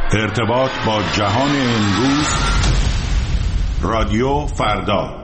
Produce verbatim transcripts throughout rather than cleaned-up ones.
ارتباط با جهان امروز، رادیو فردا.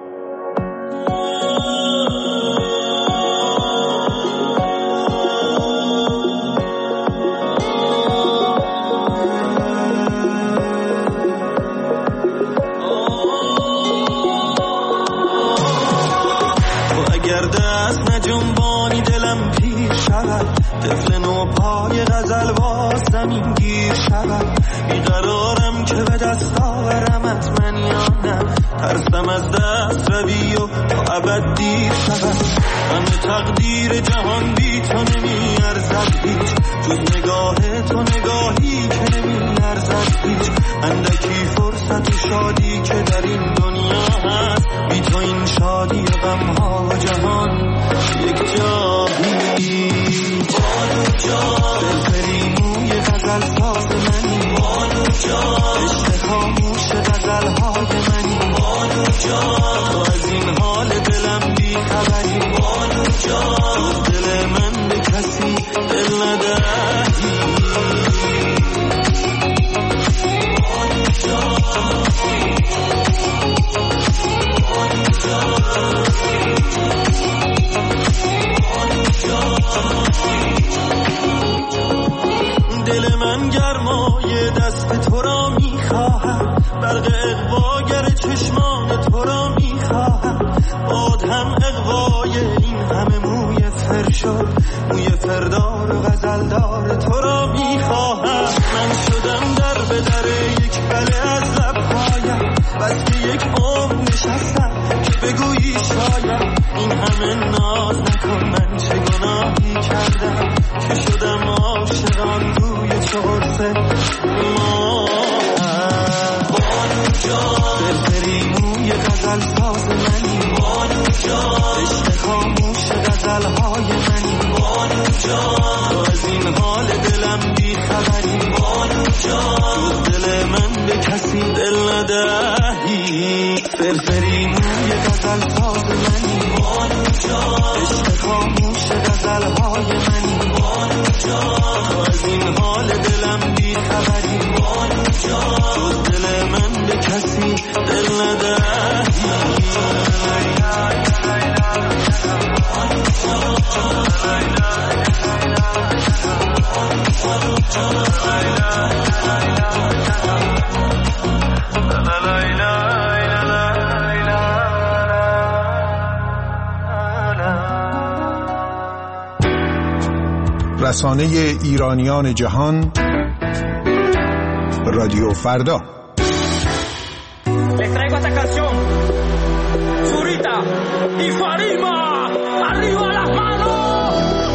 اگر دست نجنبانی دلم پیر شود، طفل نو پای غزل باز زمین گیر شود. بیقرارم که به دست آورمت من یا نه، ترسم از دست روی و تا ابد دیر شود. من به تقدیر جهان بی تو نمی ارزد هیچ، جز نگاه تو نگاهی که نمی ارزد هیچ. اندکی فرصت و شادی که در این دنیا هست، بی تو این شادی و غم ها و جهان یک جایی. بانو جان دلبری موی غزل ساز منی، بانو جان عشق خاموش غزل های منی، بانو جان تو از این حال دلم بی خبری، بانو جان جز دل من به کسی دل ندهی. بانو جان بانو جان دل من گرمای دست تو را میخواهد، برق اغواگر چشمان تو را میخواهد. باد هم اغوای این همه موی فر شد، موی فردار و غزلدار تو را میخواهد. من شدم در به در یک بله از لبهایم، بس که یک عمر نشستم که بگویی شاید. این همه ناز نکن، من چه گناهی کردم که شدم عاشقان روی چهارسه ما. بانو جان دلبری موی غزل ساز منی، بانو جان عشق خاموش غزل های منی، بانو جان تو از این حال دلم بی خبری، بانو جان جز دل من به کسی دل ندهی. فرفری موی غزل ساز منی، بانو جان عشق خاموش غزل های منی، بانو جان تو از این حال دلم بی خبری، بانو جان جز دل من به کسی دل ندهی. رسانه ایرانیان جهان، رادیو فردا. Les traigo esta canción, Zurita y Farima, arriba las manos.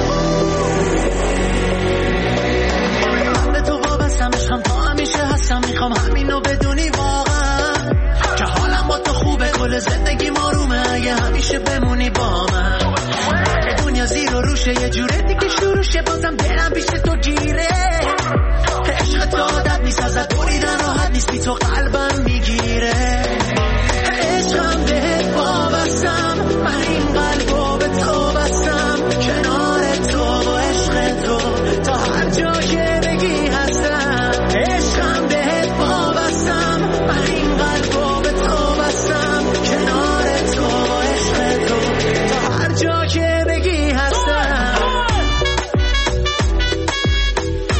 من به تو وابستم، عشقم تا همیشه هستم، میخوام همینو بدونی واقعا که حالم با تو خوبه، کل زندگی آرومه اگه همیشه بمونی با من. دنیا زیر و روشه، یه جوره دیگه شروع شه، بازم دلم پیش تو گیره. عشق تو عادت نیست، ازت بریدن راحت نیست، بی تو قلبم میگیره. عشقم بهت وابستم، من این قلبو به تو بستم، کنار تو و عشق تو تا هر جا که بگی هستم. عشقم بهت وابستم، من این قلبو به تو بستم، کنار تو و عشق تو تا هر جا که بگی هستم.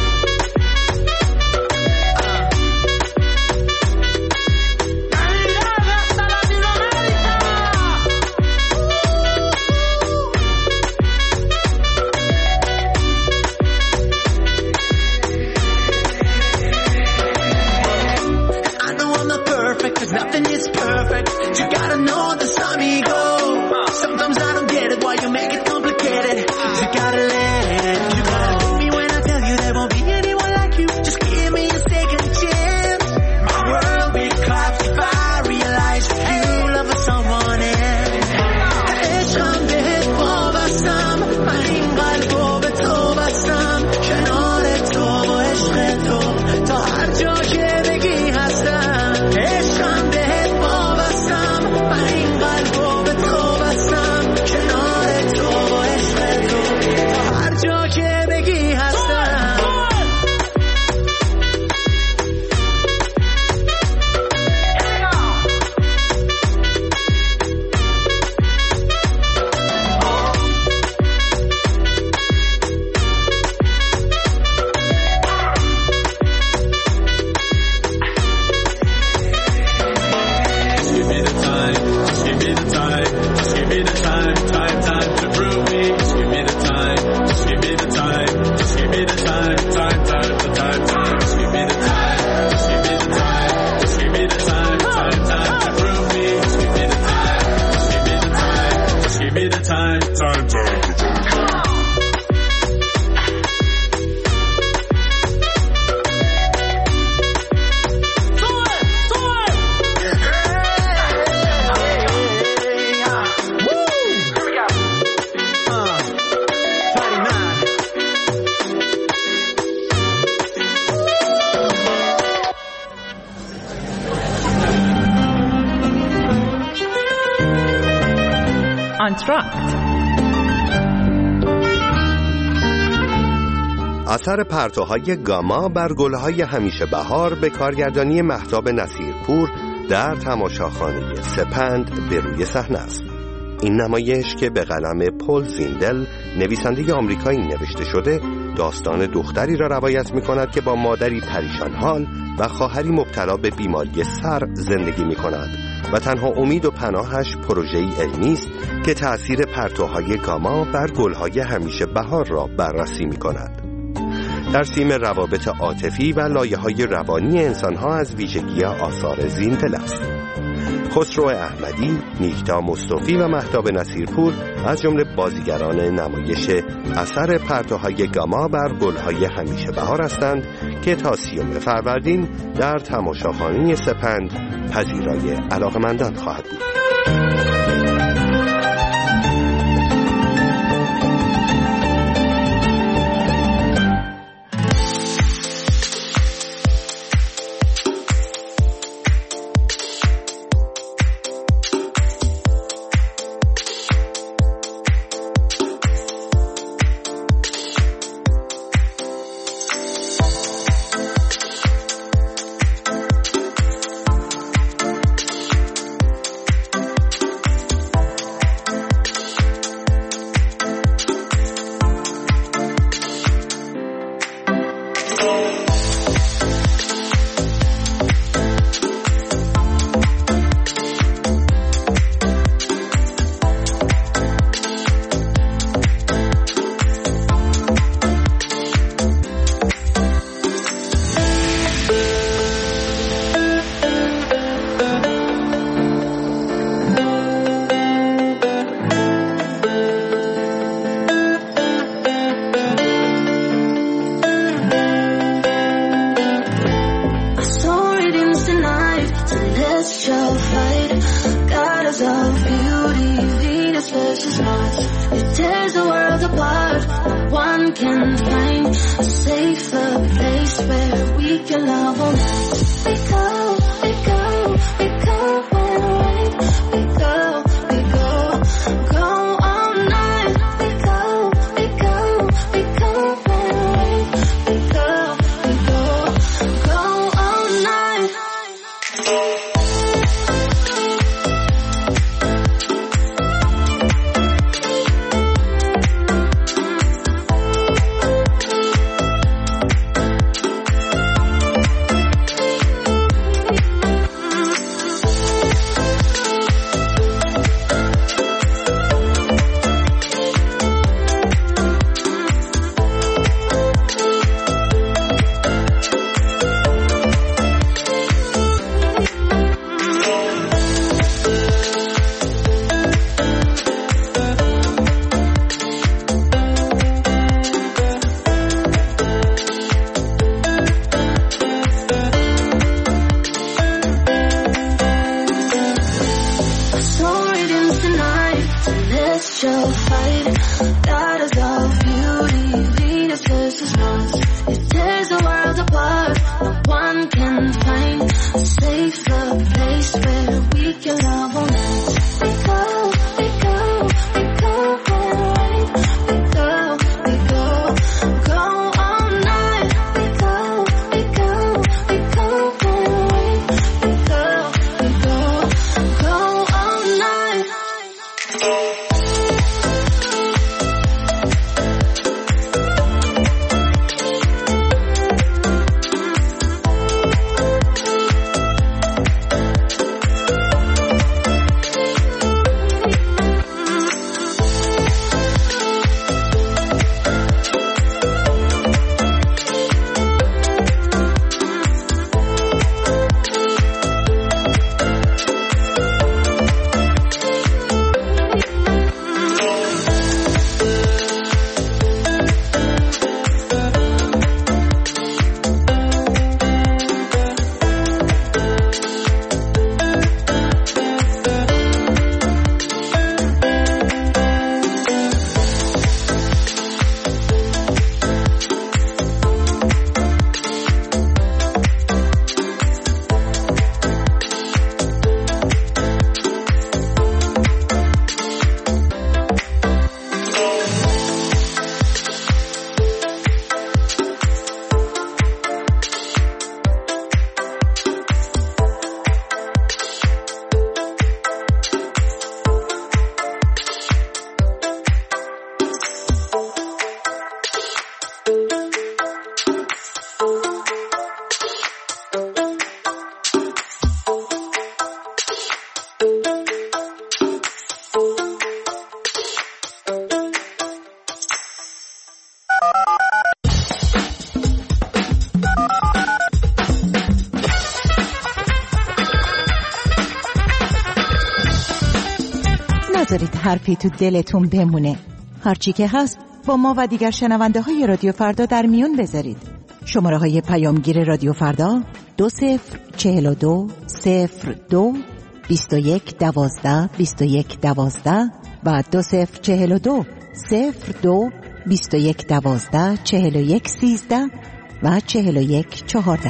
آنتراکت. اثر پرتوهای گاما بر گلهای همیشه بهار به کارگردانی مهتاب نصیرپور در تماشاخانه سپند به روی صحنه است. این نمایش که به قلم پل زیندل نویسنده آمریکایی نوشته شده، داستان دختری را روایت می کند که با مادری پریشان حال و خواهری مبتلا به بیماری سر زندگی می کند و تنها امید و پناهش پروژه‌ای علمی است که تأثیر پرتوهای گاما بر گلهای همیشه بهار را بررسی می کند. ترسیم روابط عاطفی و لایه‌های روانی انسان‌ها از ویژگی آثار زیندل است. خسرو احمدی، نیکتا مصطفی و مهتاب نصیرپور از جمله بازیگران نمایش اثر پرتوهای گاما بر گلهای همیشه بهار هستند که تا سیوم فروردین در تماشاخانه سپند پذیرای علاقه‌مندان خواهد بود. نذارید حرفی تو دلتون بمونه. هرچی که هست با ما و دیگر شنونده های رادیو فردا در میون بذارید. شماره های پیامگیر رادیو فردا دو صفر چهل و دو صفر دو بیست و یک دوازده بیست و یک دوازده و دو صفر چهل و دو صفر دو بیست و یک دوازده چهل و یک سیزده و چهل و یک چهارده.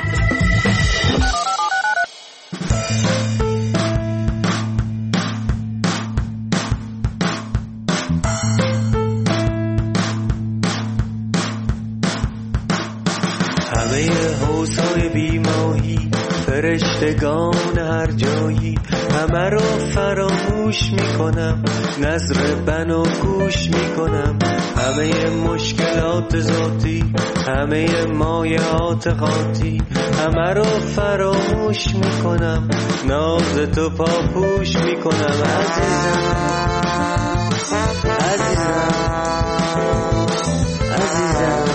همه حوضهای بیماهی، فرشتگان هر جایی، همه رو فراموش میکنم، نظر بنا گوش میکنم. همه مشکلات ذاتی، همه مایعات خاطی، همه رو فراموش میکنم، ناز تو پاپوش میکنم. عزیزم عزیزم عزیزم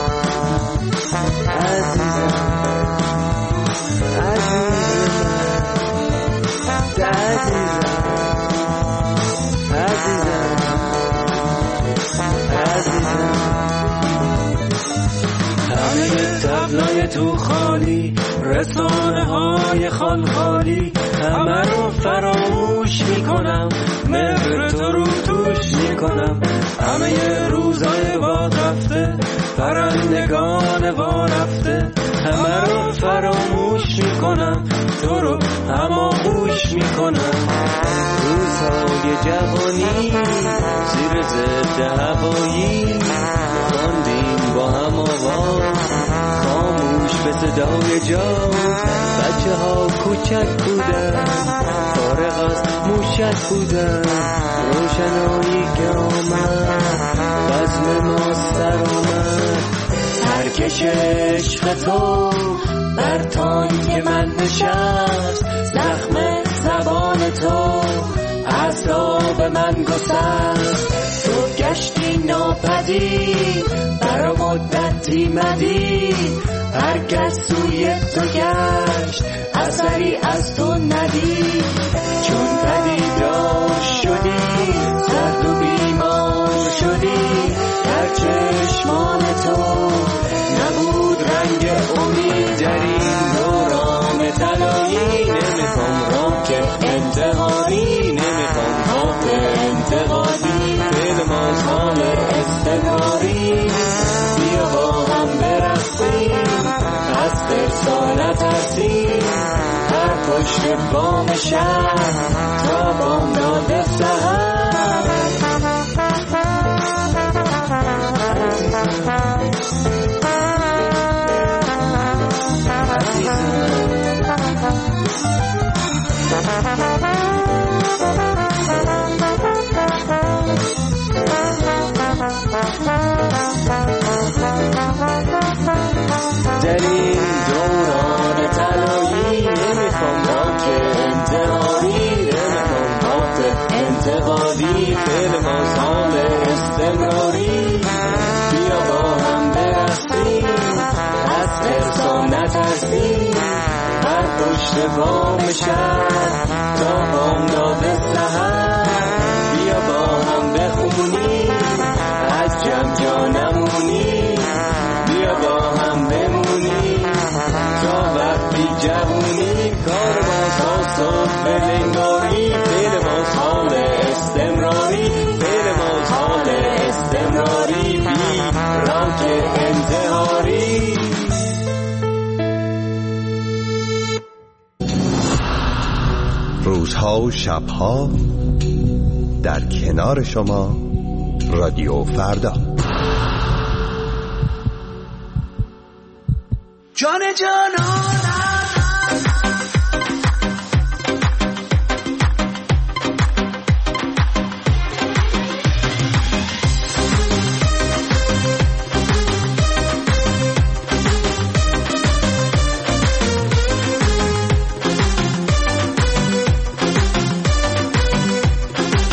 همه تبلای تو خالی، رسانه های خال خالی، همه رو فراموش میکنم، مهر تو رو توش میکنم. همه روزای باد رفته، پرندگان وا رفته، همه رو فراموش میکنم، تو رو هماغوش میکنم. روزهای جوانی زیر ضد هوایی، خواندیم با هم آواز خاموش به صدای جاز. بچه ها کوچک بودن، فارغ از موشک بودن، روشنایی که آمد بزم ما سر آمد. ترکش عشق تو بر تانک من نشست، زخم زبان تو اعصاب من گسست. تو گشتی ناپدید، برا مدتی مدید، هر کس سوی تو گشت اثری از تو ندید. چون پدیدار شدی، زرد و بیمار شدی، در چشمان تو نبود رنگ امید. در این دوران طلایی نمیخوام راک انتقادی، نمیخوام راک انتقادی، دل ما حال استقراری. بیا با هم برقصیم، از ترسا نترسیم، هر پشت بام شهر تا بامداد سحر. در این دوران طلایی نمیخوام راک انتحاری، نمیخوام راک انتقادی، دل ما حال استمراری. بیا با هم برقصیم، از ترسا نترسیم، هر پشت بام شهر تا بامداد سحر. بیا با هم بخونیم، از جمع جا نمونیم، بیا با هم بمونیم تا وقتی جوونی. کار ما تا صبح بلنگاری، دل ما حال استمراری، دل ما حال استمراری، بی راک انتحاری. روزها و شبها در کنار شما، رادیو فردا. جان جانانم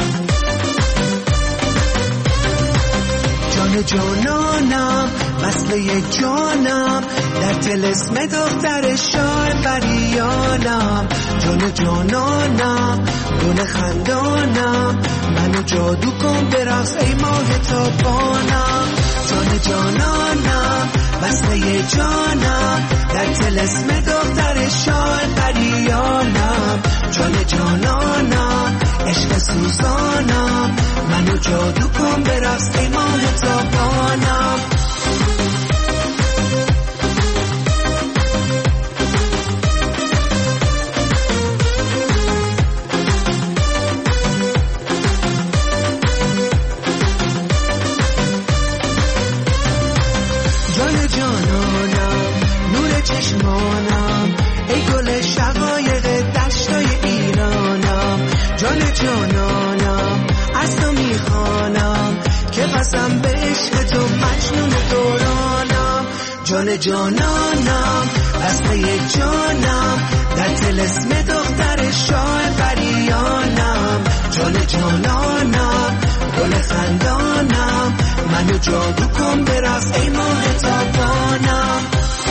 جانانم وصل مثل یک جانم در طلسم دختر شاه فریانم، جان جانانم گل خندانم، منو جادو کن برقص ای ماه تابانم. جان جانانم مثل یک جانم در طلسم دختر شاه فریانم، جان جانانم عشق سوزانم، منو جادو کن برقص ای ماه تابانم. جان جانانم نور چشمانم، ای گل شقایق دشتای ایرانم، جان جانانم از تو میخوانم که قسم به عشق تو مجنون دورانم. جان جانانم بسته یک جانم در طلسم دختر شاه فریانم، جان جانانم گل خندانم، منو جادو کن برقص ای ماه تابانم.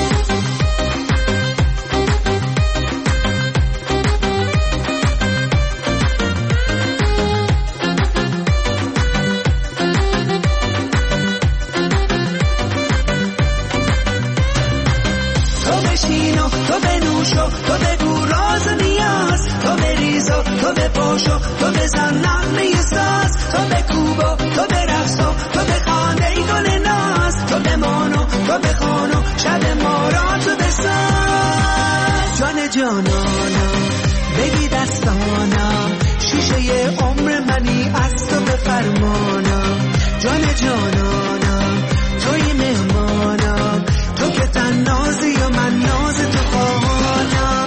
تو بنوشو تو بگو راز نیاز، تو بریزو تو بپاشو تو بزن نغمه ساز، تو بکوبو تو برقصو تو بخوان ای گل ناز، تو بمانو تو بخوانو شب ما را تو بساز. جان جانانم بگی دستانم، شیشه عمر منی از تو به فرمانم. جان جانانم توی مهمانم، تو که تن نازی و من ناز تو خواهانم.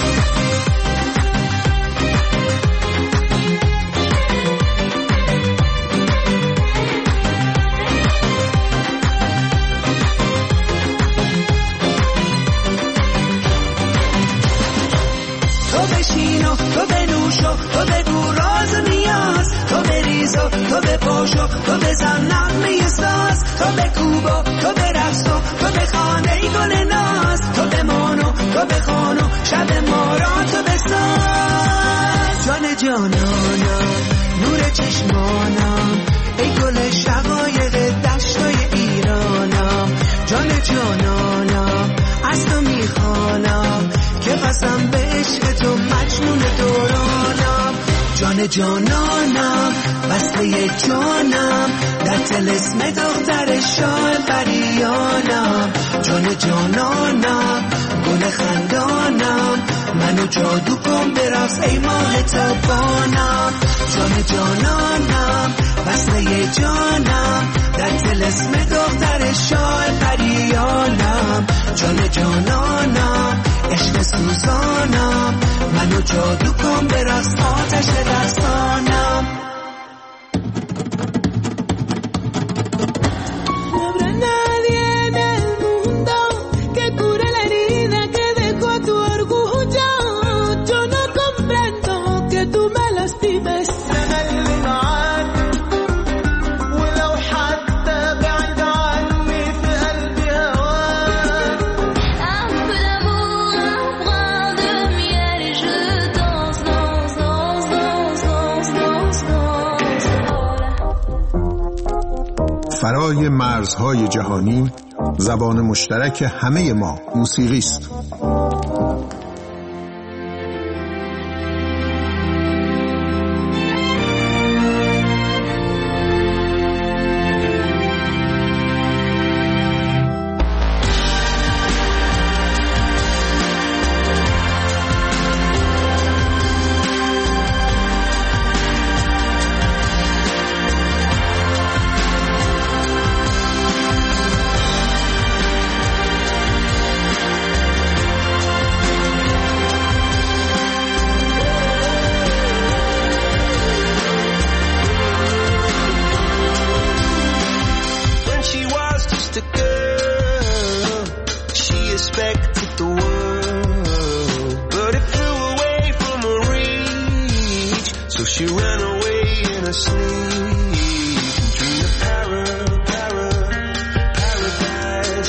تو بشینو تو بنوشو تو بگو راز نیاز، تو بریزو تو بپاشو تو بزن نغمه ساز، تو بکوبو تو برقصو تو بخوان ای گل ناز، تو بمانو تو بخوانو شب ما را تو بساز. جان جانانم نور چشمانم، ای گل شقایق دشتای ایرانم، جان جانانم از تو میخوانم که قسم به عشق تو مجنون دورانم. جان جانانم بسته یک جانم در طلسم دختر شاه فریانم، جان جانانم گل خندانم، منو جادو کن برقص ای ماه تابانم. جان جانانم بسته یک جانم در طلسم دختر شاه فریانم، جان جانانم عشق سوزانم، منو جادو کن برقص آتش رقصانم. فرای مرزهای جهانی زبان مشترک همه ما موسیقی است. She ran away in her sleep, dreamed of para, para, paradise.